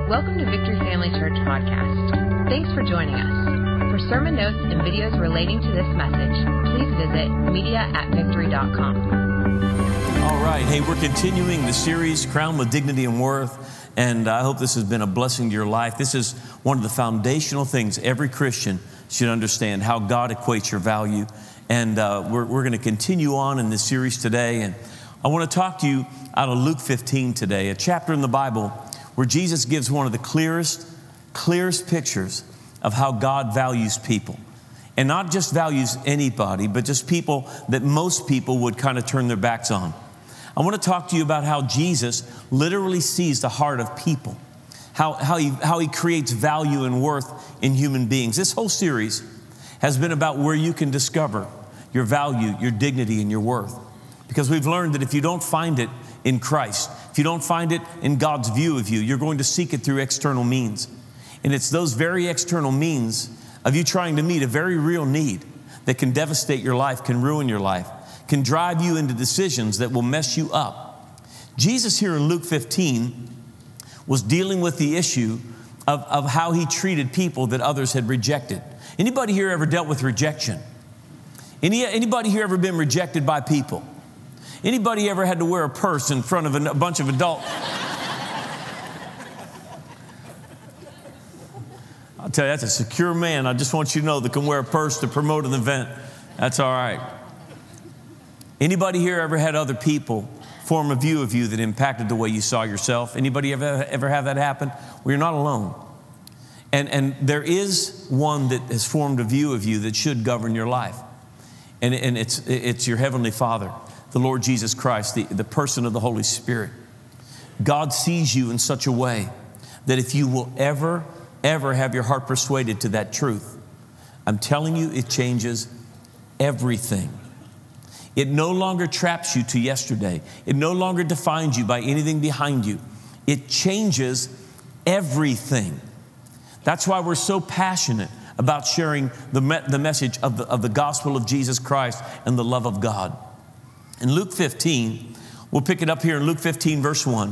Welcome to Victory Family Church Podcast. Thanks for joining us. For sermon notes and videos relating to this message, please visit media@victory.com. All right. Hey, we're continuing the series, Crowned with Dignity and Worth, and I hope this has been a blessing to your life. This is one of the foundational things every Christian should understand, how God equates your value. And we're going to continue on in this series today, and I want to talk to you out of Luke 15 today, a chapter in the Bible where Jesus gives one of the clearest pictures of how God values people. And not just values anybody, but just people that most people would kind of turn their backs on. I want to talk to you about how Jesus literally sees the heart of people, how he creates value and worth in human beings. This whole series has been about where you can discover your value, your dignity, and your worth. Because we've learned that if you don't find it in Christ, if you don't find it in God's view of you, you're going to seek it through external means. And it's those very external means of you trying to meet a very real need that can devastate your life, can ruin your life, can drive you into decisions that will mess you up. Jesus here in Luke 15 was dealing with the issue of how he treated people that others had rejected. Anybody here ever dealt with rejection? Anybody here ever been rejected by people? Anybody ever had to wear a purse in front of a bunch of adults? I'll tell you, that's a secure man. I just want you to know that can wear a purse to promote an event. That's all right. Anybody here ever had other people form a view of you that impacted the way you saw yourself? Anybody ever have that happen? Well, you're not alone. And there is one that has formed a view of you that should govern your life. And it's your Heavenly Father, the Lord Jesus Christ, the person of the Holy Spirit. God sees you in such a way that if you will ever have your heart persuaded to that truth, I'm telling you, it changes everything. It no longer traps you to yesterday. It no longer defines you by anything behind you. It changes everything. That's why we're so passionate about sharing the message of the gospel of Jesus Christ and the love of God. In Luke 15, we'll pick it up here in Luke 15, verse 1.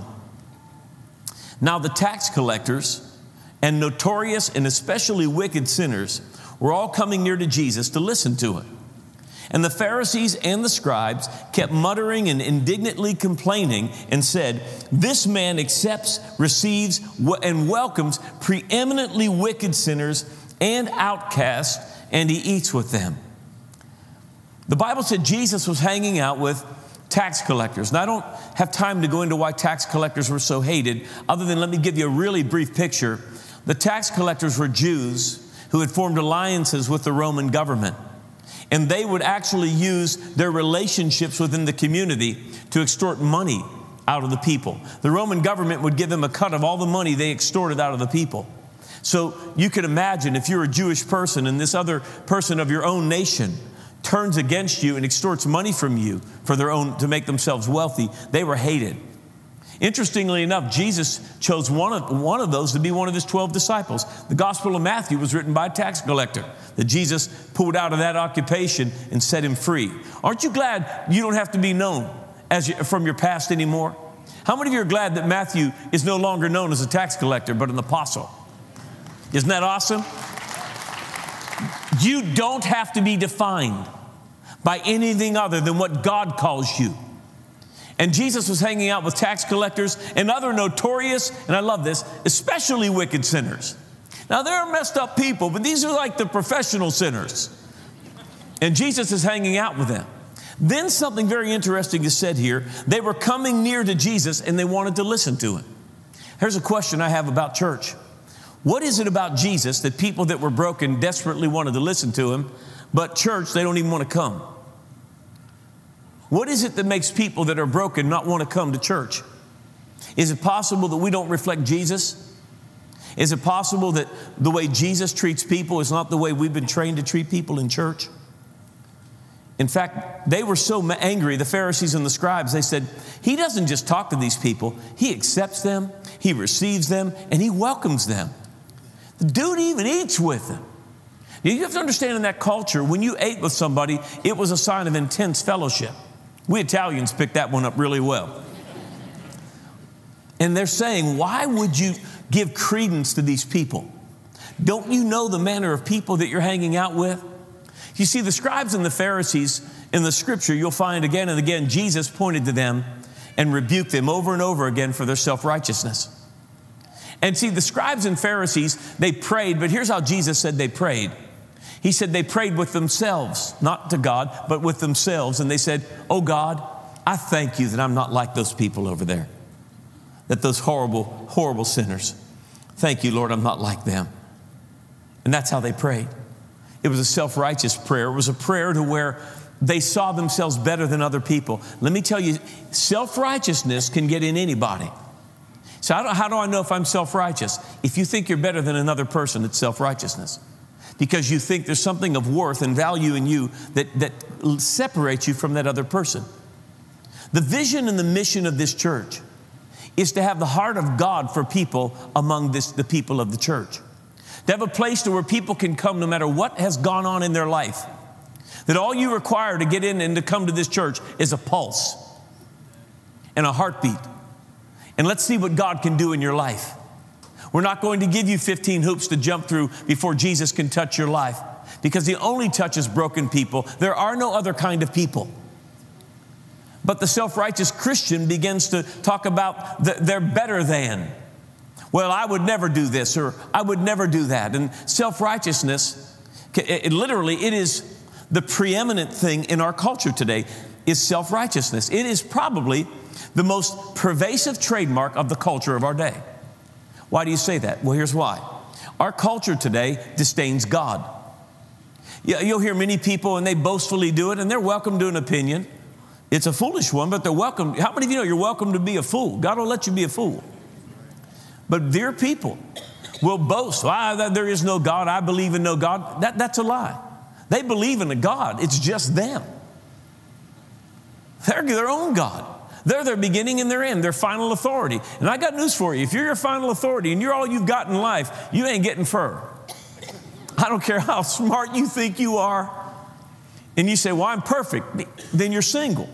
Now the tax collectors and notorious and especially wicked sinners were all coming near to Jesus to listen to him. And the Pharisees and the scribes kept muttering and indignantly complaining and said, "This man accepts, receives, and welcomes preeminently wicked sinners and outcasts, and he eats with them." The Bible said Jesus was hanging out with tax collectors. Now, I don't have time to go into why tax collectors were so hated, other than let me give you a really brief picture. The tax collectors were Jews who had formed alliances with the Roman government. And they would actually use their relationships within the community to extort money out of the people. The Roman government would give them a cut of all the money they extorted out of the people. So you can imagine if you're a Jewish person and this other person of your own nation turns against you and extorts money from you for their own, to make themselves wealthy, they were hated. Interestingly enough, Jesus chose one of those to be one of his 12 disciples. The Gospel of Matthew was written by a tax collector that Jesus pulled out of that occupation and set him free. Aren't you glad you don't have to be known from your past anymore? How many of you are glad that Matthew is no longer known as a tax collector, but an apostle? Isn't that awesome? You don't have to be defined by anything other than what God calls you. And Jesus was hanging out with tax collectors and other notorious, and I love this, especially wicked sinners. Now, they're messed up people, but these are like the professional sinners. And Jesus is hanging out with them. Then something very interesting is said here. They were coming near to Jesus and they wanted to listen to him. Here's a question I have about church. What is it about Jesus that people that were broken desperately wanted to listen to him, but church, they don't even want to come? What is it that makes people that are broken not want to come to church? Is it possible that we don't reflect Jesus? Is it possible that the way Jesus treats people is not the way we've been trained to treat people in church? In fact, they were so angry, the Pharisees and the scribes, they said, he doesn't just talk to these people, he accepts them, he receives them, and he welcomes them. The dude even eats with them. You have to understand, in that culture, when you ate with somebody, it was a sign of intense fellowship. We Italians picked that one up really well. And they're saying, why would you give credence to these people? Don't you know the manner of people that you're hanging out with? You see, the scribes and the Pharisees in the scripture, you'll find again and again, Jesus pointed to them and rebuked them over and over again for their self-righteousness. And see, the scribes and Pharisees, they prayed, but here's how Jesus said they prayed. He said they prayed with themselves, not to God, but with themselves. And they said, oh God, I thank you that I'm not like those people over there, that those horrible, horrible sinners. Thank you, Lord, I'm not like them. And that's how they prayed. It was a self-righteous prayer. It was a prayer to where they saw themselves better than other people. Let me tell you, self-righteousness can get in anybody. So how do I know if I'm self-righteous? If you think you're better than another person, it's self-righteousness. Because you think there's something of worth and value in you that separates you from that other person. The vision and the mission of this church is to have the heart of God for people among the people of the church. To have a place to where people can come no matter what has gone on in their life. That all you require to get in and to come to this church is a pulse and a heartbeat. And let's see what God can do in your life. We're not going to give you 15 hoops to jump through before Jesus can touch your life, because He only touches broken people. There are no other kind of people. But the self-righteous Christian begins to talk about they're better than. Well, I would never do this, or I would never do that. And self-righteousness, it is the preeminent thing in our culture today, is self-righteousness. It is probably the most pervasive trademark of the culture of our day. Why do you say that? Well, here's why. Our culture today disdains God. You'll hear many people, and they boastfully do it, and they're welcome to an opinion. It's a foolish one, but they're welcome. How many of you know you're welcome to be a fool? God will let you be a fool. But dear people will boast, there is no God, I believe in no God. That's a lie. They believe in a God. It's just them. They're their own God. They're their beginning and their end, their final authority. And I got news for you. If you're your final authority and you're all you've got in life, you ain't getting fur. I don't care how smart you think you are. And you say, well, I'm perfect. Then you're single.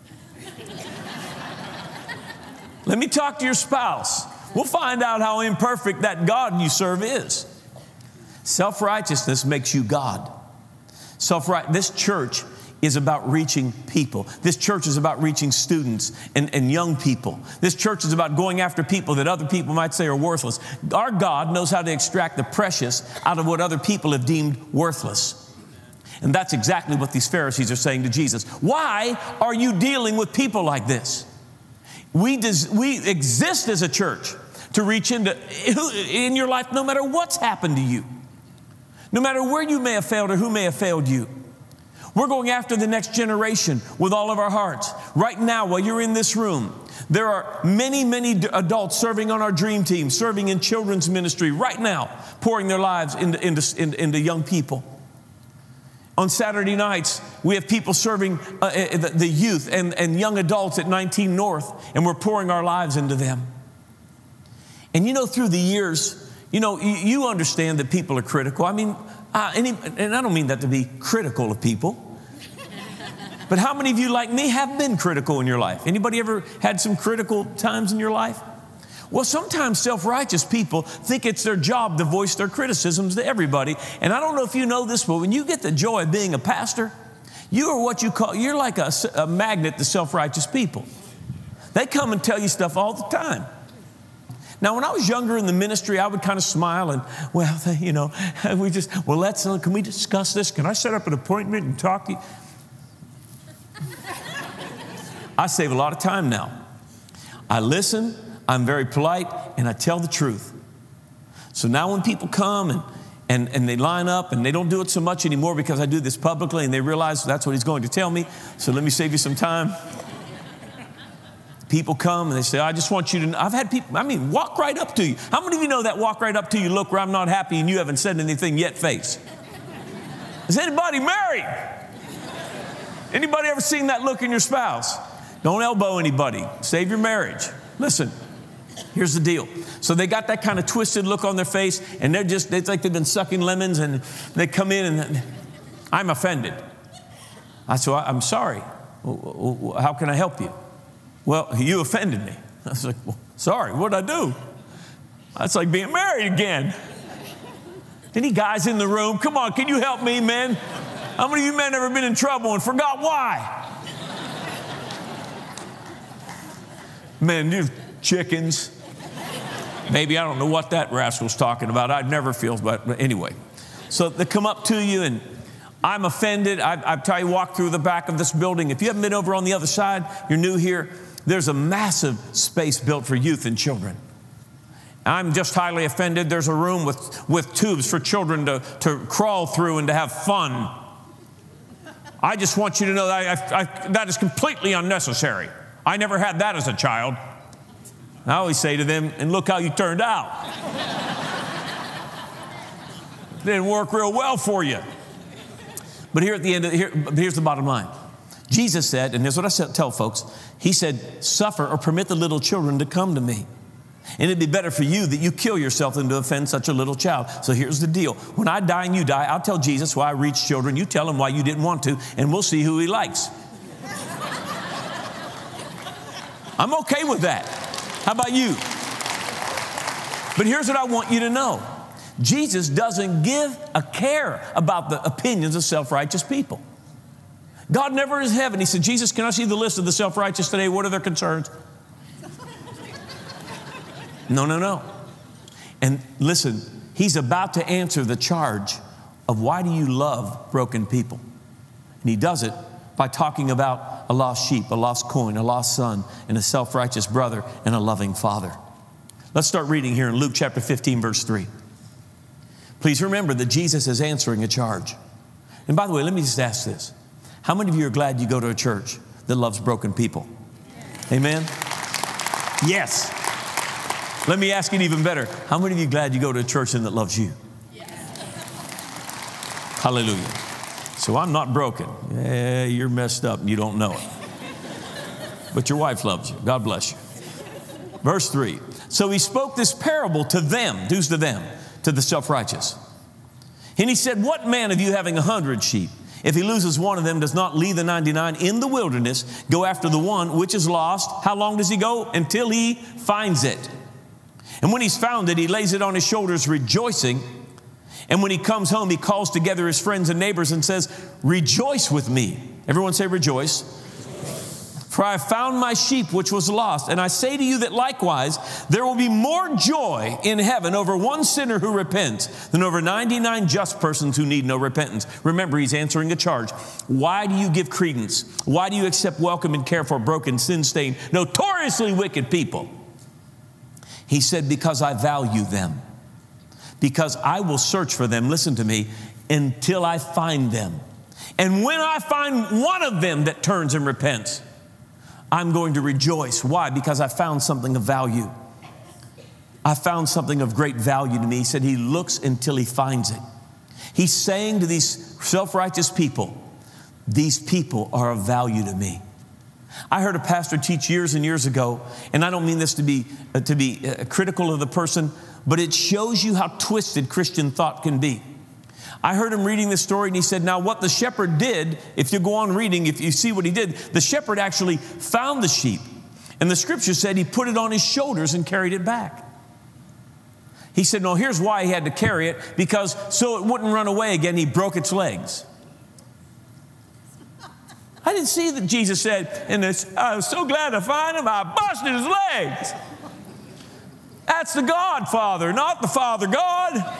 Let me talk to your spouse. We'll find out how imperfect that God you serve is. Self-righteousness makes you God. This church is about reaching people. This church is about reaching students and young people. This church is about going after people that other people might say are worthless. Our God knows how to extract the precious out of what other people have deemed worthless. And that's exactly what these Pharisees are saying to Jesus. Why are you dealing with people like this? We exist as a church to reach into in your life no matter what's happened to you. No matter where you may have failed or who may have failed you. We're going after the next generation with all of our hearts. Right now, while you're in this room, there are many, many adults serving on our dream team, serving in children's ministry right now, pouring their lives into young people. On Saturday nights, we have people serving the youth and young adults at 19 North, and we're pouring our lives into them. And through the years, you understand that people are critical. I mean, and I don't mean that to be critical of people. But how many of you, like me, have been critical in your life? Anybody ever had some critical times in your life? Well, sometimes self-righteous people think it's their job to voice their criticisms to everybody. And I don't know if you know this, but when you get the joy of being a pastor, you're like a magnet to self-righteous people. They come and tell you stuff all the time. Now, when I was younger in the ministry, I would kind of smile and, can we discuss this? Can I set up an appointment and talk to you? I save a lot of time now. I listen, I'm very polite, and I tell the truth. So now when people come and they line up, and they don't do it so much anymore because I do this publicly, and they realize that's what he's going to tell me, so let me save you some time. People come and they say, I just want you to, I've had people, walk right up to you. How many of you know that walk right up to you, look where I'm not happy and you haven't said anything yet face? Is anybody married? Anybody ever seen that look in your spouse? Don't elbow anybody. Save your marriage. Listen, here's the deal. So they got that kind of twisted look on their face, and it's like they've been sucking lemons, and they come in and I'm offended. I said, I'm sorry. How can I help you? Well, you offended me. I was like, well, Sorry, what'd I do? That's like being married again. Any guys in the room? Come on, can you help me, men? How many of you men ever been in trouble and forgot why? Men, you chickens. Maybe I don't know what that rascal's talking about. I'd never feel, but anyway. So they come up to you and I'm offended. I tell you, walk through the back of this building. If you haven't been over on the other side, you're new here, there's a massive space built for youth and children. I'm just highly offended. There's a room with tubes for children to crawl through and to have fun. I just want you to know that that is completely unnecessary. I never had that as a child. I always say to them, and look how you turned out. Didn't work real well for you. But here at the end, here's the bottom line. Jesus said, and here's what I tell folks, he said, suffer or permit the little children to come to me. And it'd be better for you that you kill yourself than to offend such a little child. So here's the deal. When I die and you die, I'll tell Jesus why I reached children. You tell him why you didn't want to, and we'll see who he likes. I'm okay with that. How about you? But here's what I want you to know. Jesus doesn't give a care about the opinions of self-righteous people. God never is heaven. He said, Jesus, can I see the list of the self-righteous today? What are their concerns? No. And listen, he's about to answer the charge of why do you love broken people? And he does it by talking about a lost sheep, a lost coin, a lost son, and a self-righteous brother, and a loving father. Let's start reading here in Luke chapter 15, verse 3. Please remember that Jesus is answering a charge. And by the way, let me just ask this. How many of you are glad you go to a church that loves broken people? Amen? Yes. Let me ask it even better. How many of you glad you go to a church that loves you? Yes. Hallelujah. So I'm not broken. Yeah, you're messed up and you don't know it. But your wife loves you. God bless you. Verse 3. So he spoke this parable to them. Who's to them? To the self-righteous. And he said, what man of you having 100 sheep, if he loses one of them, does not leave the 99 in the wilderness, go after the one which is lost? How long does he go? Until he finds it. And when he's found it, he lays it on his shoulders, rejoicing. And when he comes home, he calls together his friends and neighbors and says, rejoice with me. Everyone say rejoice. For I have found my sheep which was lost. And I say to you that likewise, there will be more joy in heaven over one sinner who repents than over 99 just persons who need no repentance. Remember, he's answering a charge. Why do you give credence? Why do you accept, welcome, and care for broken, sin-stained, notoriously wicked people? He said, because I value them. Because I will search for them, listen to me, until I find them. And when I find one of them that turns and repents, I'm going to rejoice. Why? Because I found something of value. I found something of great value to me. He said he looks until he finds it. He's saying to these self-righteous people, these people are of value to me. I heard a pastor teach years and years ago, and I don't mean this to be critical of the person, but it shows you how twisted Christian thought can be. I heard him reading this story, and he said, now what the shepherd did, if you go on reading, if you see what he did, the shepherd actually found the sheep. And the scripture said he put it on his shoulders and carried it back. He said, no, here's why he had to carry it, because so it wouldn't run away again, he broke its legs. I didn't see that Jesus said, I was so glad to find him, I busted his legs. That's the Godfather, not the Father God.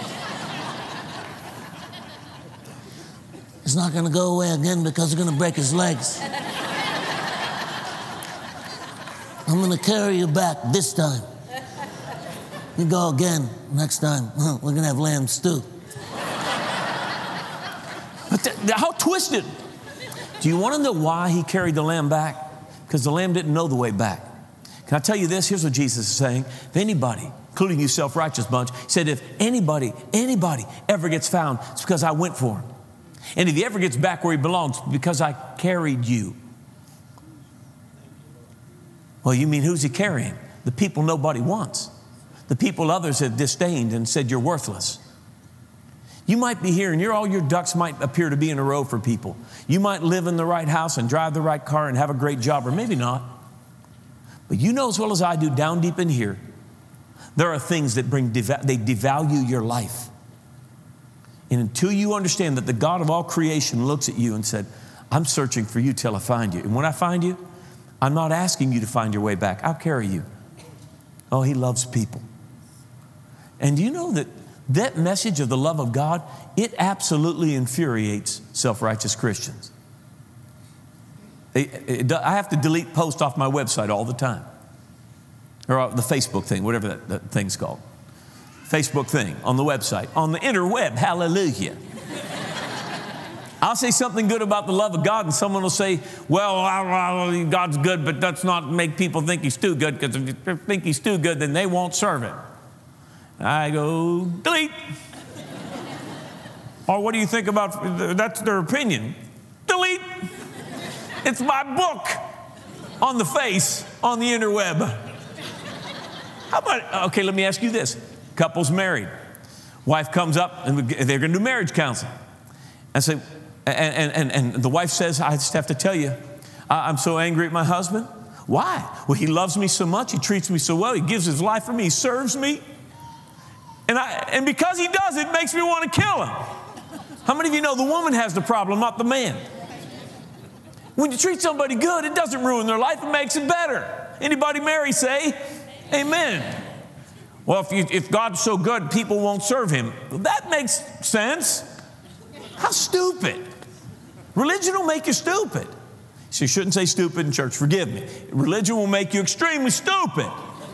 It's not going to go away again because it's going to break his legs. I'm going to carry you back this time. You go again next time. We're going to have lamb stew. But how twisted. Do you want to know why he carried the lamb back? Because the lamb didn't know the way back. Can I tell you this? Here's what Jesus is saying. If anybody, including you self-righteous bunch, said if anybody ever gets found, it's because I went for him. And if he ever gets back where he belongs, because I carried you. Well, you mean who's he carrying? The people nobody wants. The people others have disdained and said you're worthless. You might be here and all your ducks might appear to be in a row for people. You might live in the right house and drive the right car and have a great job, or maybe not. But you know as well as I do, down deep in here, there are things that they devalue your life. And until you understand that the God of all creation looks at you and said, I'm searching for you till I find you. And when I find you, I'm not asking you to find your way back. I'll carry you. Oh, he loves people. And do you know that message of the love of God, it absolutely infuriates self-righteous Christians. I have to delete posts off my website all the time. Or the Facebook thing, whatever that thing's called. Facebook thing on the website, on the interweb, hallelujah. I'll say something good about the love of God and someone will say, well, God's good, but that's not make people think he's too good, because if they think he's too good, then they won't serve him. I go, delete. Or what do you think about, that's their opinion. Delete. It's my book on the face, on the interweb. How about, okay, let me ask you this. Couple's married. Wife comes up and they're going to do marriage counseling. And say, and the wife says, I just have to tell you, I'm so angry at my husband. Why? Well, he loves me so much. He treats me so well. He gives his life for me. He serves me. And because he does, it makes me want to kill him. How many of you know the woman has the problem, not the man? When you treat somebody good, it doesn't ruin their life. It makes it better. Anybody married say, amen. Well, if God's so good, people won't serve him. Well, that makes sense. How stupid. Religion will make you stupid. So you shouldn't say stupid in church. Forgive me. Religion will make you extremely stupid.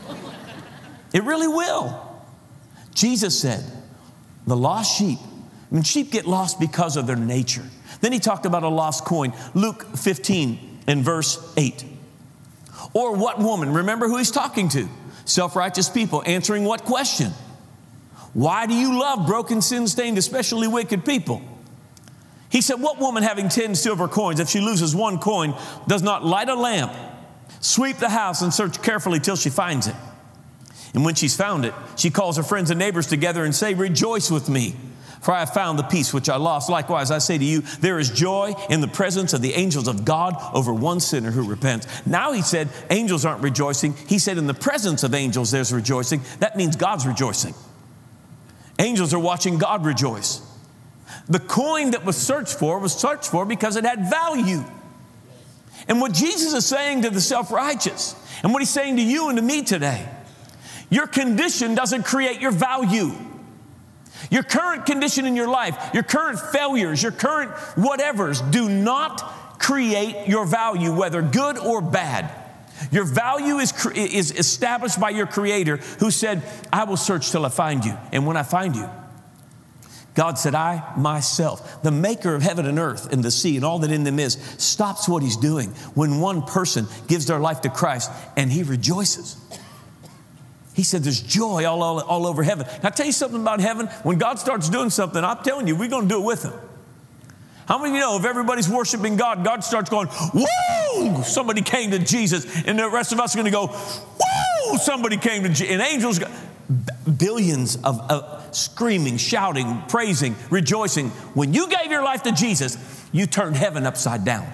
It really will. Jesus said, the lost sheep, sheep get lost because of their nature. Then he talked about a lost coin. Luke 15 and verse 8. Or what woman? Remember who he's talking to. Self-righteous people answering what question? Why do you love broken, sin-stained, especially wicked people? He said, what woman having 10 silver coins, if she loses one coin, does not light a lamp, sweep the house, and search carefully till she finds it? And when she's found it, she calls her friends and neighbors together and say, rejoice with me, for I have found the piece which I lost. Likewise, I say to you, there is joy in the presence of the angels of God over one sinner who repents. Now he said, angels aren't rejoicing. He said, in the presence of angels, there's rejoicing. That means God's rejoicing. Angels are watching God rejoice. The coin that was searched for because it had value. And what Jesus is saying to the self-righteous, and what he's saying to you and to me today, your condition doesn't create your value. Your current condition in your life, your current failures, your current whatevers do not create your value, whether good or bad. Your value is established by your Creator, who said, I will search till I find you. And when I find you, God said, I myself, the maker of heaven and earth and the sea and all that in them is, stops what he's doing when one person gives their life to Christ and he rejoices. He said there's joy all over heaven. Can I tell you something about heaven? When God starts doing something, I'm telling you, we're going to do it with him. How many of you know if everybody's worshiping God, God starts going, woo, somebody came to Jesus, and the rest of us are going to go, woo, somebody came to Jesus. And angels, billions of screaming, shouting, praising, rejoicing. When you gave your life to Jesus, you turned heaven upside down.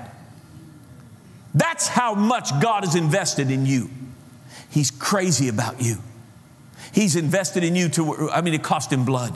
That's how much God is invested in you. He's crazy about you. He's invested in you it cost him blood.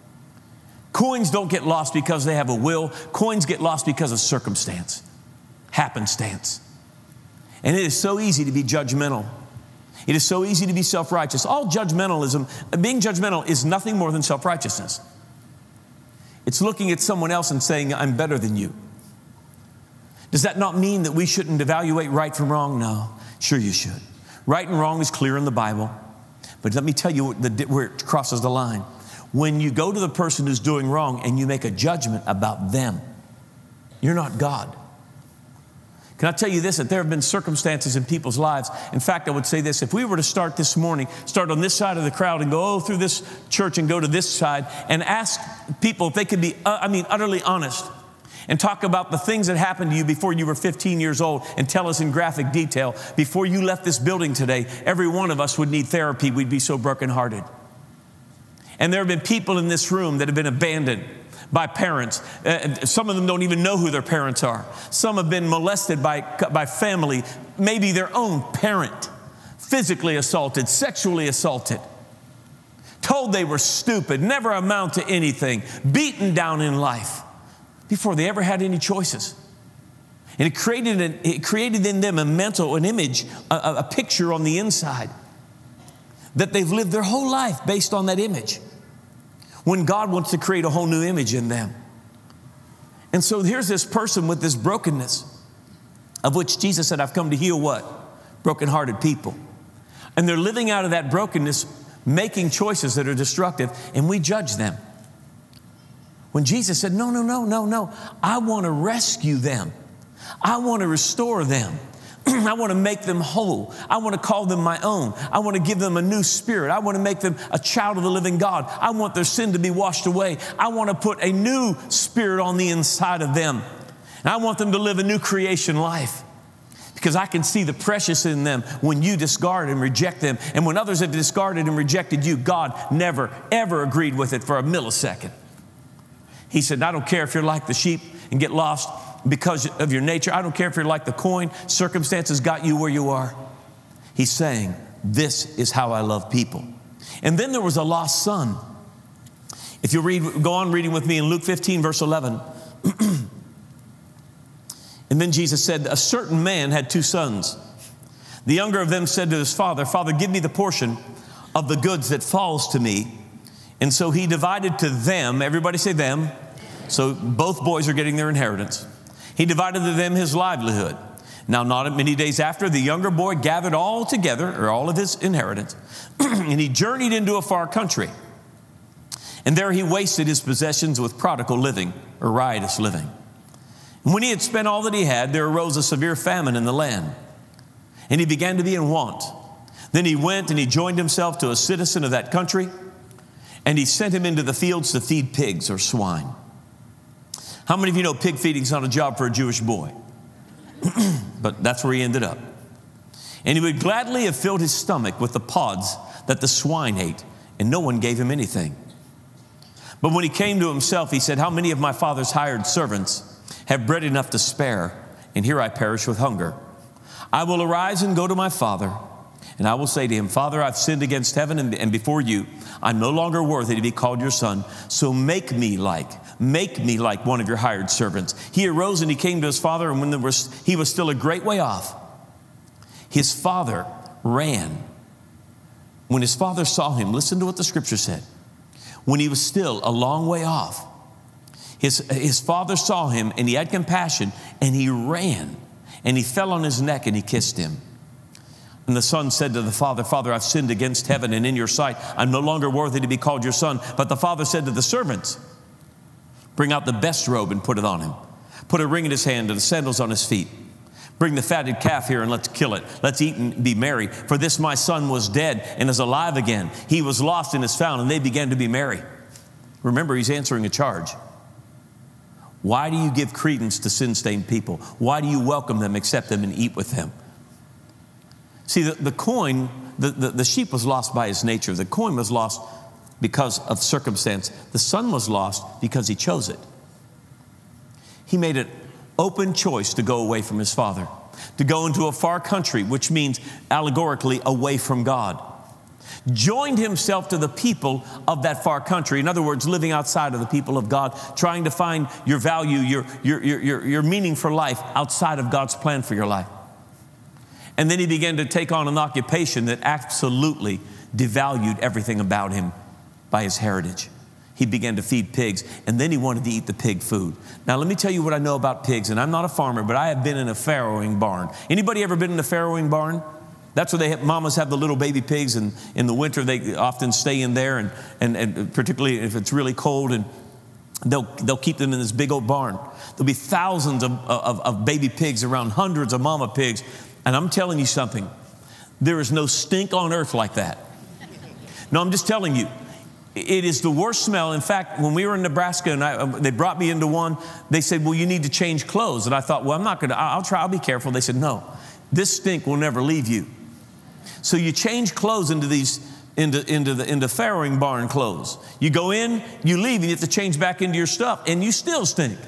Coins don't get lost because they have a will. Coins get lost because of circumstance, happenstance. And it is so easy to be judgmental. It is so easy to be self-righteous. All judgmentalism, being judgmental is nothing more than self-righteousness. It's looking at someone else and saying, I'm better than you. Does that not mean that we shouldn't evaluate right from wrong? No, sure you should. Right and wrong is clear in the Bible. But let me tell you where it crosses the line. When you go to the person who's doing wrong and you make a judgment about them, you're not God. Can I tell you this, that there have been circumstances in people's lives. In fact, I would say this, if we were to start this morning, start on this side of the crowd and go through this church and go to this side and ask people if they could be, utterly honest and talk about the things that happened to you before you were 15 years old and tell us in graphic detail, before you left this building today, every one of us would need therapy. We'd be so brokenhearted. And there have been people in this room that have been abandoned by parents. Some of them don't even know who their parents are. Some have been molested by family, maybe their own parent. physically assaulted, sexually assaulted, told they were stupid, never amount to anything, beaten down in life before they ever had any choices. And it created in them an image, a picture on the inside that they've lived their whole life based on that image, when God wants to create a whole new image in them. And so here's this person with this brokenness, of which Jesus said, I've come to heal what? Brokenhearted people. And they're living out of that brokenness, making choices that are destructive, and we judge them. When Jesus said, no, I want to rescue them. I want to restore them. I want to make them whole. I want to call them my own. I want to give them a new spirit. I want to make them a child of the living God. I want their sin to be washed away. I want to put a new spirit on the inside of them. And I want them to live a new creation life, because I can see the precious in them when you discard and reject them. And when others have discarded and rejected you, God never, ever agreed with it for a millisecond. He said, I don't care if you're like the sheep and get lost because of your nature. I don't care if you're like the coin. Circumstances got you where you are. He's saying, this is how I love people. And then there was a lost son. If you go on reading with me in Luke 15, verse 11. And then Jesus said, a certain man had 2 sons. The younger of them said to his father, Father, give me the portion of the goods that falls to me. And so he divided to them, everybody say them. So both boys are getting their inheritance. He divided to them his livelihood. Now, not many days after, the younger boy gathered all together, or all of his inheritance, and he journeyed into a far country. And there he wasted his possessions with prodigal living, or riotous living. And when he had spent all that he had, there arose a severe famine in the land, and he began to be in want. Then he went and he joined himself to a citizen of that country, and he sent him into the fields to feed pigs or swine. How many of you know pig feeding is not a job for a Jewish boy? But that's where he ended up. And he would gladly have filled his stomach with the pods that the swine ate, and no one gave him anything. But when he came to himself, he said, how many of my father's hired servants have bread enough to spare, and here I perish with hunger? I will arise and go to my father, and I will say to him, Father, I've sinned against heaven and before you. I'm no longer worthy to be called your son, so make me like one of your hired servants. He arose and he came to his father, and when he was still a great way off, his father ran. When his father saw him, listen to what the scripture said. When he was still a long way off, his father saw him, and he had compassion, and he ran, and he fell on his neck and he kissed him. And the son said to the father, Father, I've sinned against heaven and in your sight. I'm no longer worthy to be called your son. But the father said to the servants, bring out the best robe and put it on him. Put a ring in his hand and the sandals on his feet. Bring the fatted calf here and let's kill it. Let's eat and be merry. For this my son was dead and is alive again. He was lost and is found. And they began to be merry. Remember, he's answering a charge. Why do you give credence to sin-stained people? Why do you welcome them, accept them, and eat with them? See, the coin, the sheep was lost by his nature. The coin was lost because of circumstance. The son was lost because he chose it. He made an open choice to go away from his father, to go into a far country, which means allegorically away from God. Joined himself to the people of that far country. In other words, living outside of the people of God, trying to find your value, your meaning for life outside of God's plan for your life. And then he began to take on an occupation that absolutely devalued everything about him by his heritage. He began to feed pigs, and then he wanted to eat the pig food. Now, let me tell you what I know about pigs, and I'm not a farmer, but I have been in a farrowing barn. Anybody ever been in a farrowing barn? That's where mamas have the little baby pigs, and in the winter they often stay in there, and particularly if it's really cold, and they'll keep them in this big old barn. There'll be thousands of baby pigs around, hundreds of mama pigs. And I'm telling you something, there is no stink on earth like that. No, I'm just telling you, it is the worst smell. In fact, when we were in Nebraska and they brought me into one, they said, well, you need to change clothes. And I thought, well, I'm not going to, I'll be careful. They said, no, this stink will never leave you. So you change clothes into farrowing barn clothes. You go in, you leave, and you have to change back into your stuff, and you still stink.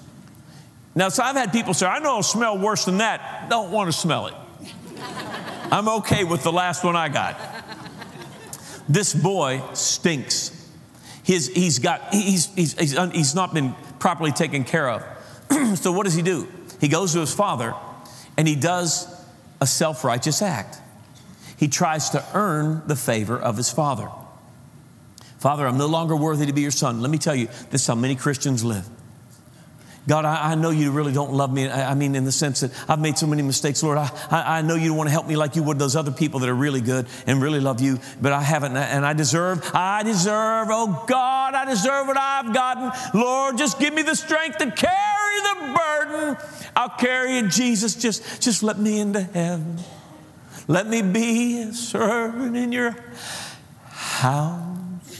Now, so I've had people say, I know it'll smell worse than that. Don't want to smell it. I'm okay with the last one I got. This boy stinks. He's not been properly taken care of. So what does he do? He goes to his father and he does a self-righteous act. He tries to earn the favor of his father. Father, I'm no longer worthy to be your son. Let me tell you, this is how many Christians live. God, I know you really don't love me. I mean, in the sense that I've made so many mistakes, Lord. I know you don't want to help me like you would those other people that are really good and really love you, but I haven't. And I deserve, oh God, I deserve what I've gotten. Lord, just give me the strength to carry the burden. I'll carry it, Jesus. Just let me into heaven. Let me be a servant in your house.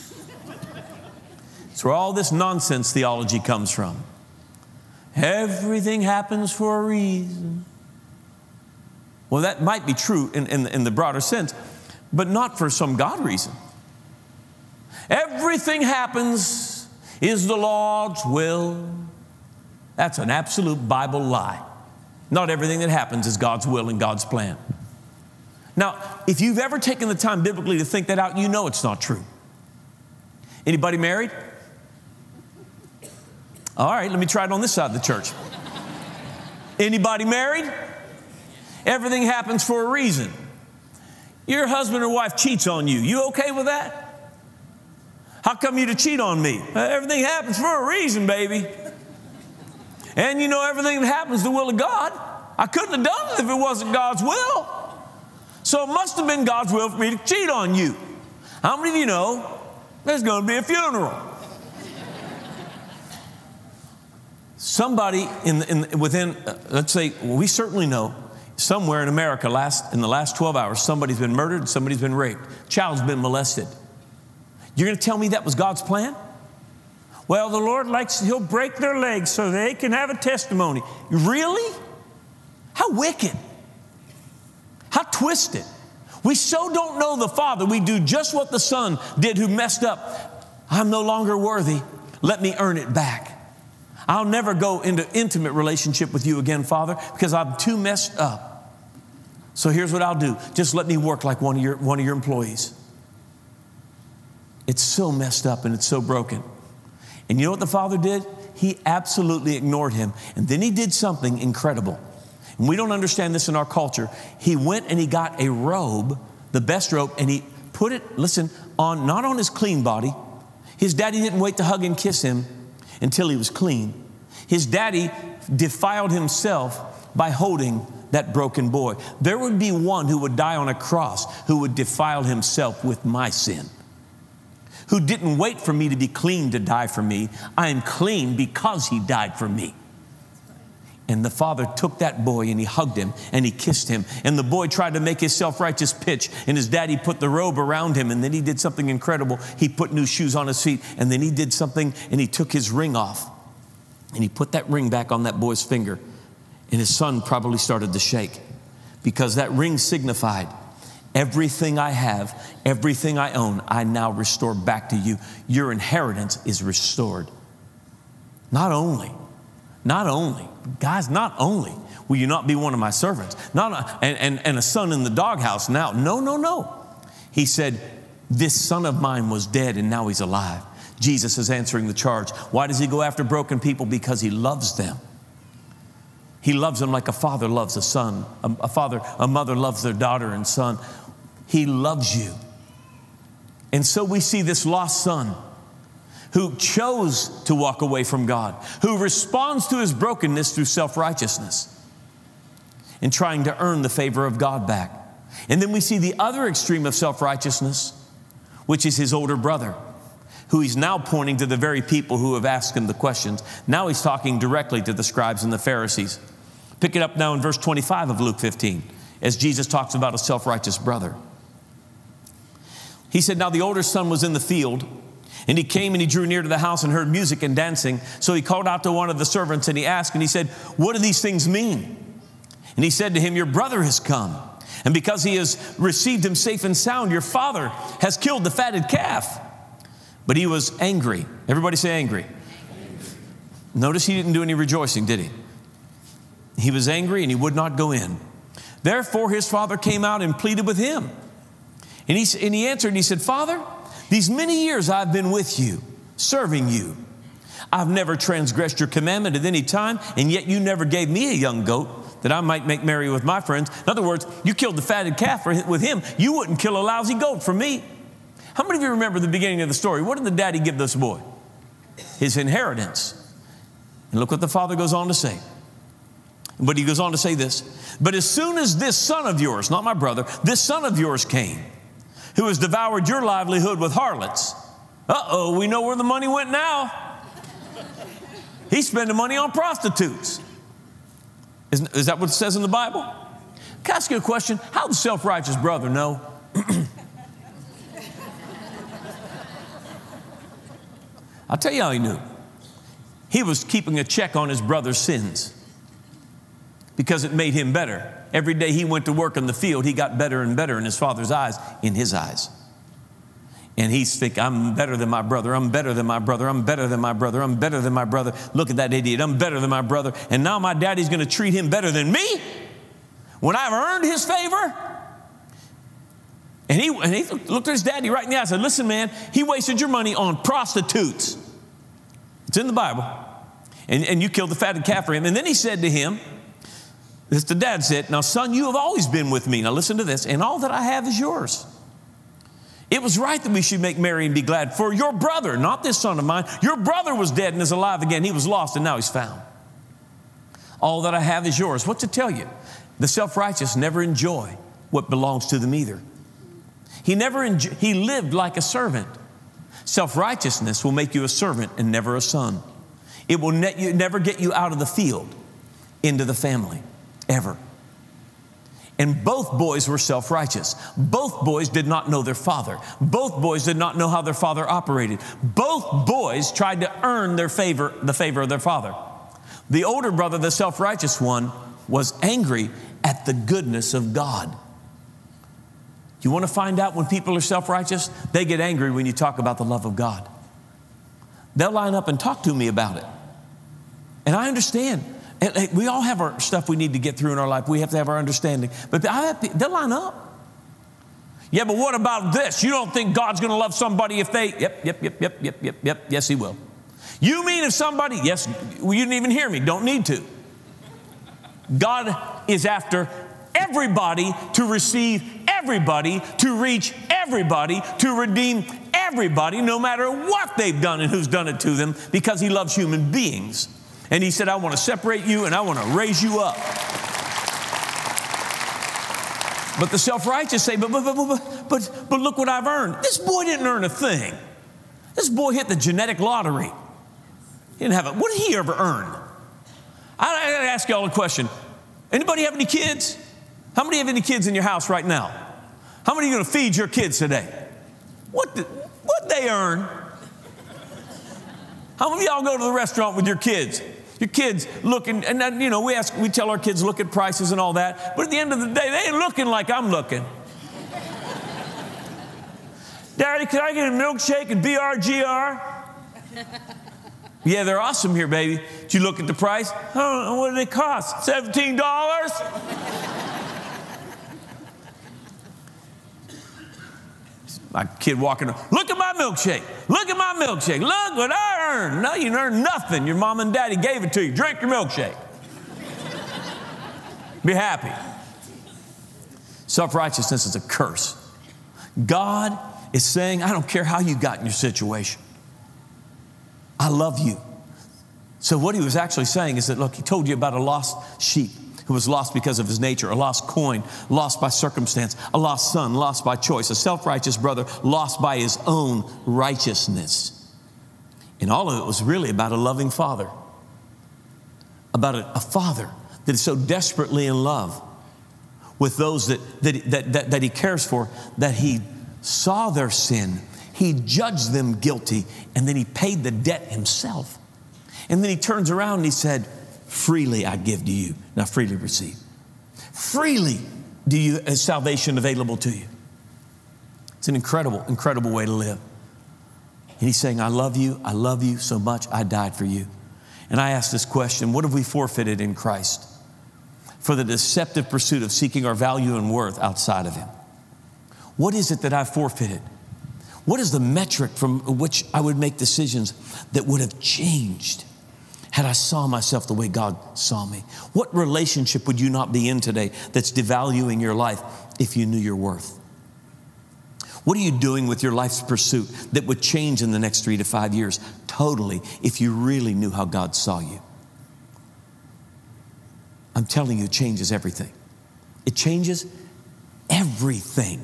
It's where all this nonsense theology comes from. Everything happens for a reason. Well, that might be true in the broader sense, but not for some God reason. Everything happens is the Lord's will. That's an absolute Bible lie. Not everything that happens is God's will and God's plan. Now, if you've ever taken the time biblically to think that out, you know it's not true. Anybody married? All right, let me try it on this side of the church. Anybody married? Everything happens for a reason. Your husband or wife cheats on you. You okay with that? How come you to cheat on me? Everything happens for a reason, baby. And you know everything that happens is the will of God. I couldn't have done it if it wasn't God's will. So it must have been God's will for me to cheat on you. How many of you know there's going to be a funeral? Somebody within, let's say, we certainly know somewhere in America in the last 12 hours, somebody's been murdered, somebody's been raped, child's been molested. You're going to tell me that was God's plan? Well, the Lord he'll break their legs so they can have a testimony. Really? How wicked. How twisted. We so don't know the Father. We do just what the Son did who messed up. I'm no longer worthy. Let me earn it back. I'll never go into intimate relationship with you again, Father, because I'm too messed up. So here's what I'll do. Just let me work like one of your employees. It's so messed up and it's so broken. And you know what the Father did? He absolutely ignored him. And then he did something incredible. And we don't understand this in our culture. He went and he got a robe, the best robe, and he put it, on not on his clean body. His daddy didn't wait to hug and kiss him until he was clean. His daddy defiled himself by holding that broken boy. There would be one who would die on a cross who would defile himself with my sin, who didn't wait for me to be clean to die for me. I am clean because he died for me. And the Father took that boy and he hugged him and he kissed him. And the boy tried to make his self-righteous pitch, and his daddy put the robe around him, and then he did something incredible. He put new shoes on his feet, and then he did something, and he took his ring off and he put that ring back on that boy's finger. And his son probably started to shake, because that ring signified everything I have, everything I own, I now restore back to you. Your inheritance is restored. Not only, guys, not only will you not be one of my servants, and a son in the doghouse now. No. He said, this son of mine was dead and now he's alive. Jesus is answering the charge. Why does he go after broken people? Because he loves them. He loves them like a father loves a son. A mother loves their daughter and son. He loves you. And so we see this lost son who chose to walk away from God, who responds to his brokenness through self-righteousness and trying to earn the favor of God back. And then we see the other extreme of self-righteousness, which is his older brother, who he's now pointing to the very people who have asked him the questions. Now he's talking directly to the scribes and the Pharisees. Pick it up now in verse 25 of Luke 15, as Jesus talks about a self-righteous brother. He said, now the older son was in the field, and he came and he drew near to the house and heard music and dancing. So he called out to one of the servants and he asked, and he said, what do these things mean? And he said to him, your brother has come, and because he has received him safe and sound, your father has killed the fatted calf. But he was angry. Everybody say angry. Notice he didn't do any rejoicing, did he? He was angry and he would not go in. Therefore his father came out and pleaded with him. And he answered and he said, Father, these many years I've been with you, serving you. I've never transgressed your commandment at any time, and yet you never gave me a young goat that I might make merry with my friends. In other words, you killed the fatted calf with him. You wouldn't kill a lousy goat for me. How many of you remember the beginning of the story? What did the daddy give this boy? His inheritance. And look what the father goes on to say. But he goes on to say this. But as soon as this son of yours, not my brother, this son of yours came, who has devoured your livelihood with harlots. We know where the money went now. He's spending money on prostitutes. Is that what it says in the Bible? Can I ask you a question? How does the self-righteous brother know? I'll tell you how he knew. He was keeping a check on his brother's sins because it made him better. Every day he went to work in the field, he got better and better in his father's eyes, in his eyes. And he's thinking, I'm better than my brother, I'm better than my brother, I'm better than my brother, I'm better than my brother. Look at that idiot, I'm better than my brother. And now my daddy's going to treat him better than me when I've earned his favor? And he looked at his daddy right in the eye and said, listen, man, he wasted your money on prostitutes. It's in the Bible. And you killed the fatted calf for him. And then he said to him, this the dad said, now, son, you have always been with me. Now, listen to this. And all that I have is yours. It was right that we should make merry and be glad. For your brother, not this son of mine, your brother was dead and is alive again. He was lost and now he's found. All that I have is yours. What's it tell you? The self-righteous never enjoy what belongs to them either. He lived like a servant. Self-righteousness will make you a servant and never a son. It will never get you out of the field into the family. Ever. And both boys were self-righteous. Both boys did not know their father. Both boys did not know how their father operated. Both boys tried to earn the favor of their father. The older brother, the self-righteous one, was angry at the goodness of God. You want to find out when people are self-righteous? They get angry when you talk about the love of God. They'll line up and talk to me about it. And I understand. We all have our stuff we need to get through in our life. We have to have our understanding. But they'll line up. Yeah, but what about this? You don't think God's going to love somebody if they... Yep. Yes, he will. You mean if somebody... Yes, well, you didn't even hear me. Don't need to. God is after everybody to receive everybody, to reach everybody, to redeem everybody, no matter what they've done and who's done it to them, because he loves human beings. And he said, I want to separate you and I want to raise you up. But the self-righteous say, but look what I've earned. This boy didn't earn a thing. This boy hit the genetic lottery. He didn't have it. What did he ever earn? I got to ask y'all a question. Anybody have any kids? How many have any kids in your house right now? How many are you going to feed your kids today? What they earn? How many of y'all go to the restaurant with your kids? Your kids looking, and then, we tell our kids look at prices and all that, but at the end of the day, they ain't looking like I'm looking. Daddy, can I get a milkshake and BRGR? Yeah, they're awesome here, baby. Did you look at the price? Oh, what do they cost? $17? My kid walking, look at my milkshake. Look at my milkshake. Look what I earned. No, you earned nothing. Your mom and daddy gave it to you. Drink your milkshake. Be happy. Self-righteousness is a curse. God is saying, I don't care how you got in your situation. I love you. So what he was actually saying is that, look, he told you about a lost sheep who was lost because of his nature, a lost coin, lost by circumstance, a lost son, lost by choice, a self-righteous brother, lost by his own righteousness. And all of it was really about a loving father, about a father that is so desperately in love with those that he cares for, that he saw their sin, he judged them guilty, and then he paid the debt himself. And then he turns around and he said, freely I give to you. Now freely receive. Freely is salvation available to you. It's an incredible, incredible way to live. And he's saying, I love you so much, I died for you. And I ask this question, what have we forfeited in Christ? for the deceptive pursuit of seeking our value and worth outside of Him? What is it that I've forfeited? What is the metric from which I would make decisions that would have changed had I saw myself the way God saw me? What relationship would you not be in today that's devaluing your life if you knew your worth? What are you doing with your life's pursuit that would change in the next 3 to 5 years totally if you really knew how God saw you? I'm telling you, it changes everything. It changes everything.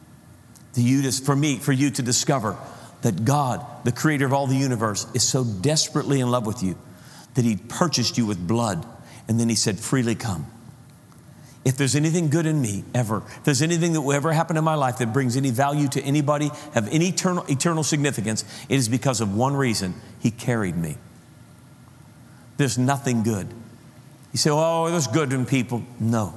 For you to discover that God, the creator of all the universe, is so desperately in love with you that He purchased you with blood, and then He said, freely come. If there's anything good in me ever, if there's anything that will ever happen in my life that brings any value to anybody, have any eternal significance, it is because of one reason: He carried me. There's nothing good. You say, oh, there's good in people. No.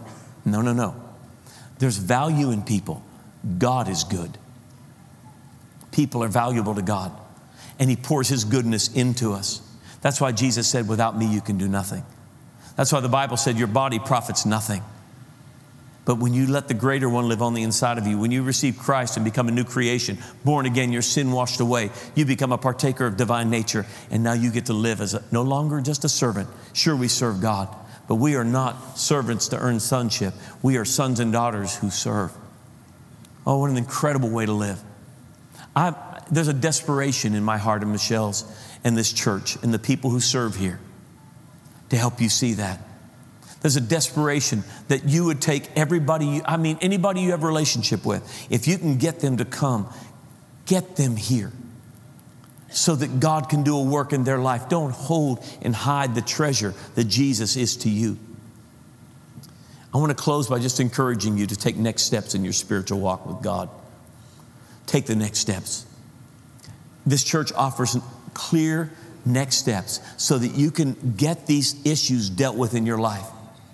There's value in people. God is good. People are valuable to God, and He pours His goodness into us. That's why Jesus said, without me, you can do nothing. That's why the Bible said your body profits nothing. But when you let the greater one live on the inside of you, when you receive Christ and become a new creation, born again, your sin washed away, you become a partaker of divine nature, and now you get to live as no longer just a servant. Sure, we serve God, but we are not servants to earn sonship. We are sons and daughters who serve. Oh, what an incredible way to live. There's a desperation in my heart and Michelle's and this church and the people who serve here to help you see that. There's a desperation that you would take anybody you have a relationship with, if you can get them to come, get them here so that God can do a work in their life. Don't hold and hide the treasure that Jesus is to you. I want to close by just encouraging you to take next steps in your spiritual walk with God. Take the next steps. This church offers clear next steps so that you can get these issues dealt with in your life.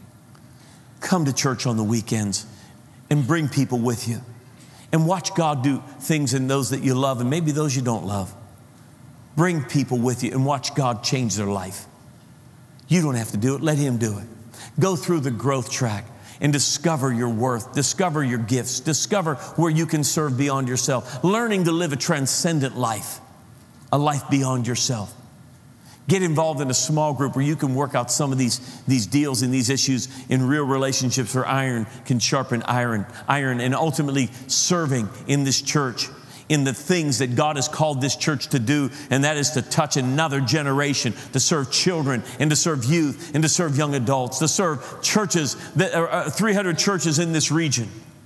Come to church on the weekends and bring people with you and watch God do things in those that you love and maybe those you don't love. Bring people with you and watch God change their life. You don't have to do it. Let Him do it. Go through the growth track and discover your worth, discover your gifts, discover where you can serve beyond yourself, learning to live a transcendent life, a life beyond yourself. Get involved in a small group where you can work out some of these deals and these issues in real relationships where iron can sharpen iron, and ultimately serving in this church in the things that God has called this church to do, and that is to touch another generation, to serve children and to serve youth and to serve young adults, to serve churches, that are 300 churches in this region,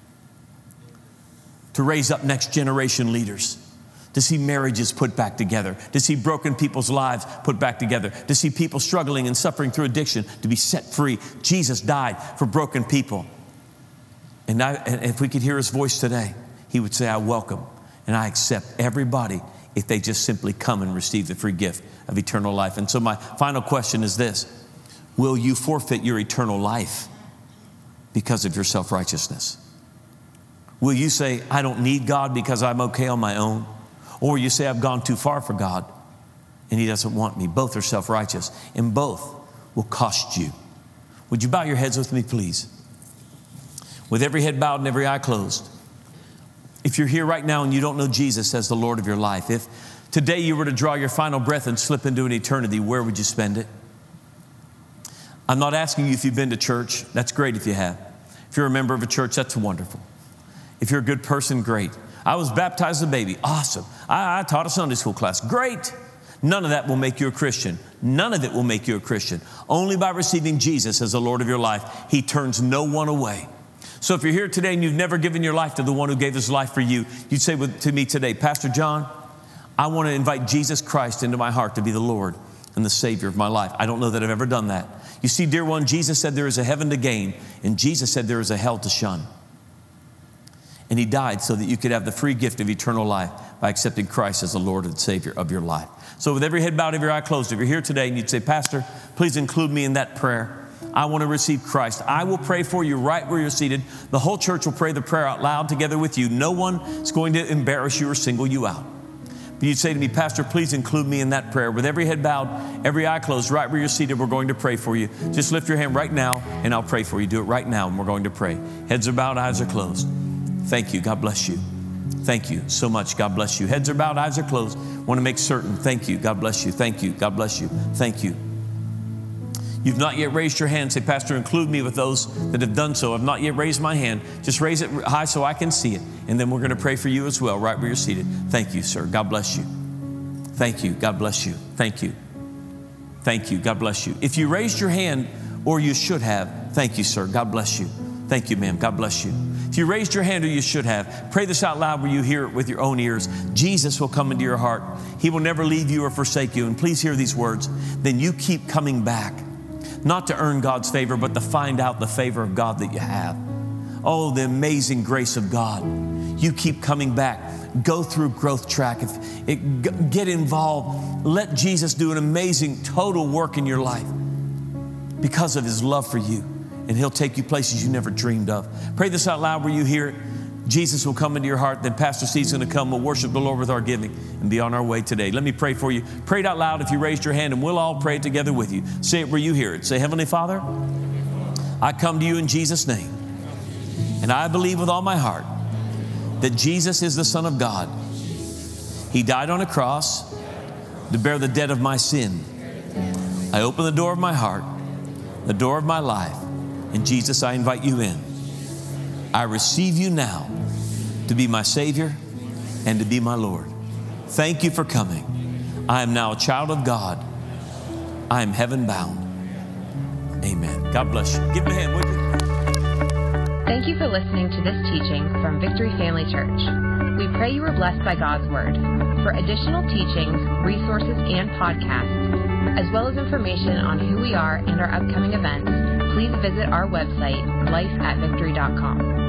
to raise up next generation leaders, to see marriages put back together, to see broken people's lives put back together, to see people struggling and suffering through addiction to be set free. Jesus died for broken people. And if we could hear His voice today, He would say, I welcome and I accept everybody if they just simply come and receive the free gift of eternal life. And so my final question is this: will you forfeit your eternal life because of your self-righteousness? Will you say, I don't need God because I'm okay on my own? Or you say, I've gone too far for God and He doesn't want me? Both are self-righteous, and both will cost you. Would you bow your heads with me, please? With every head bowed and every eye closed. If you're here right now and you don't know Jesus as the Lord of your life, if today you were to draw your final breath and slip into an eternity, where would you spend it? I'm not asking you if you've been to church. That's great if you have. If you're a member of a church, that's wonderful. If you're a good person, great. I was baptized as a baby. Awesome. I taught a Sunday school class. Great. None of that will make you a Christian. None of it will make you a Christian. Only by receiving Jesus as the Lord of your life. He turns no one away. So if you're here today and you've never given your life to the one who gave His life for you, you'd say to me today, Pastor John, I want to invite Jesus Christ into my heart to be the Lord and the Savior of my life. I don't know that I've ever done that. You see, dear one, Jesus said there is a heaven to gain, and Jesus said there is a hell to shun. And He died so that you could have the free gift of eternal life by accepting Christ as the Lord and Savior of your life. So with every head bowed, every eye closed, if you're here today and you'd say, Pastor, please include me in that prayer. I want to receive Christ. I will pray for you right where you're seated. The whole church will pray the prayer out loud together with you. No one is going to embarrass you or single you out. But you'd say to me, Pastor, please include me in that prayer. With every head bowed, every eye closed, right where you're seated, we're going to pray for you. Just lift your hand right now. and I'll pray for you. Do it right now, and we're going to pray. Heads are bowed, eyes are closed. Thank you. God bless you. Thank you so much. God bless you. Heads are bowed, eyes are closed. Want to make certain. Thank you. God bless you. Thank you. God bless you. Thank you. You've not yet raised your hand. Say, Pastor, include me with those that have done so. I've not yet raised my hand. Just raise it high so I can see it. And then we're going to pray for you as well, right where you're seated. Thank you, sir. God bless you. Thank you. God bless you. Thank you. Thank you. God bless you. If you raised your hand, or you should have, thank you, sir. God bless you. Thank you, ma'am. God bless you. If you raised your hand, or you should have, pray this out loud where you hear it with your own ears. Jesus will come into your heart. He will never leave you or forsake you. And please hear these words. Then you keep coming back. Not to earn God's favor, but to find out the favor of God that you have. Oh, the amazing grace of God. You keep coming back. Go through Growth Track. Get involved. Let Jesus do an amazing total work in your life because of His love for you. And He'll take you places you never dreamed of. Pray this out loud where you hear it. Jesus will come into your heart. Then Pastor Steve's going to come. We'll worship the Lord with our giving and be on our way today. Let me pray for you. Pray it out loud if you raised your hand, and we'll all pray together with you. Say it where you hear it. Say, Heavenly Father, I come to you in Jesus' name. And I believe with all my heart that Jesus is the Son of God. He died on a cross to bear the debt of my sin. I open the door of my heart, the door of my life. And Jesus, I invite you in. I receive you now to be my Savior and to be my Lord. Thank you for coming. I am now a child of God. I am heaven bound. Amen. God bless you. Give me a hand, would you? Thank you for listening to this teaching from Victory Family Church. We pray you were blessed by God's Word. For additional teachings, resources, and podcasts, as well as information on who we are and our upcoming events, please visit our website, lifeatvictory.com.